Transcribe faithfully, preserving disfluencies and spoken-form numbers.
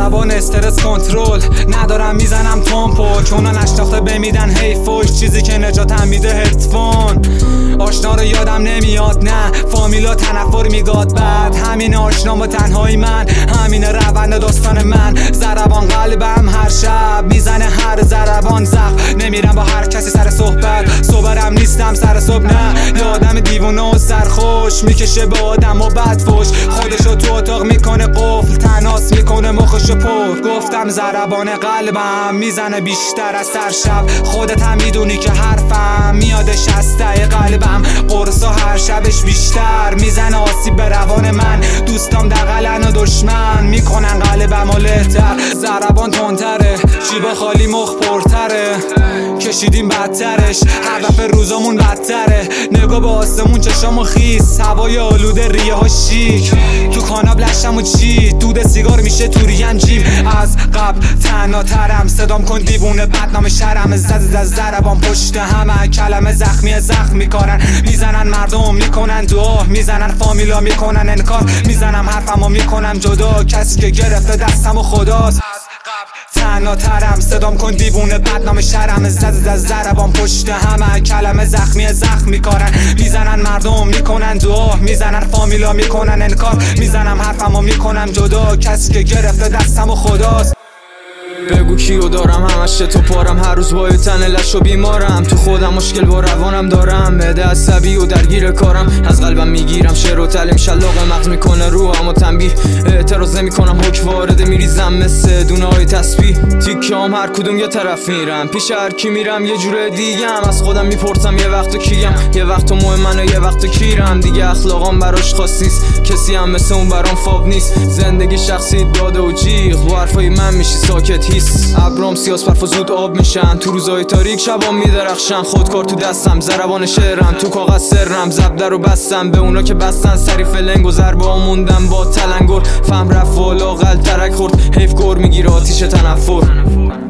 زربان استرس کنترل ندارم میزنم تمپو که اونا نشناخته بمیدن حیفوش چیزی که نجاتم میده هدفون آشنا رو یادم نمیاد نه فامیلا تنفر میگاد بعد همین آشنا با تنهایی من همین روند داستان من زربان قلبم هر شب میزنه هر زربان زخم نمیرم با هر کسی سر صحبت صبرم نیستم سر صبح نه یه آدم دیوونه و سرخوش میکشه به آدم و بدفوش خودشو تو اتاق میکنه قفل تناس میکنه مخشو پر گفتم زربان قلبم میزنه بیشتر از سر شب خودت هم میدونی که حرفم میادش از ته قلبم قرصا هر شبش بیشتر میزنه آسیب به روان من دوستام دقلن و دشمن میکنن قلبم و لهتر زربان تندتره جیبا خالی مخ پرتره کشیدیم بدترش هدف روزامون بدتره نگاه به آسمون چشامو خیس هوای آلوده ریه ها شیک تو کاناب لشم و چی دود سیگار میشه تو ریم جیم از قبل تنها ترم صدام کن دیوونه بدنام شرم زد زد زربان پشت همه کلمه زخمی زخم میکارن میزنن مردم میکنن دعا میزنن فامیلا میکنن انکار میزنم حرفمو میکنم جدا کسی که گرفته دستم و خداست تنها ترم صدام کن دیوونه بدنام شرم زد زد زربان پشت همه کلمه زخمی زخم میکارن میزنن مردم میکنن دعا میزنن فامیلا میکنن انکار میزنم حرفمو میکنم جدا کسی که گرفته دستم و خداست بگو کیو دارم همش تو پارم هر روز با تن لش و بیمارم تو خودم مشکل با روانم دارم معده عصبی و درگیر کارم از قلبم میگیرم شعر و تعلیم شلاق مغز میکنه رو اما تنبیه اعتراض نمیکنم حک وارده میریزم مثل دونه های تسبیح تیکام هر کدوم یه طرف میرم پیش هر کی میرم یه جور دیگم از خودم میپرسم یه وقت کیم یه وقت مهم منو یه وقت کیرم دیگه اخلاقام براش خاص نیست کسی هم مثل اون برام فاب نیست زندگی شخصی داده و جیغ با حرفای من میشی ساکت ابرام سیاس برف و زود آب میشن تو روزای تاریک شبام میدرخشن خودکار تو دستم زربان شعرم تو کاغذ سرم زبده رو بستم به اونا که بستن سری فلنگ و ضربه ها موندم با تلنگر فهم رفت والا قل ترک خورد حیف گر میگیره آتیش تنفر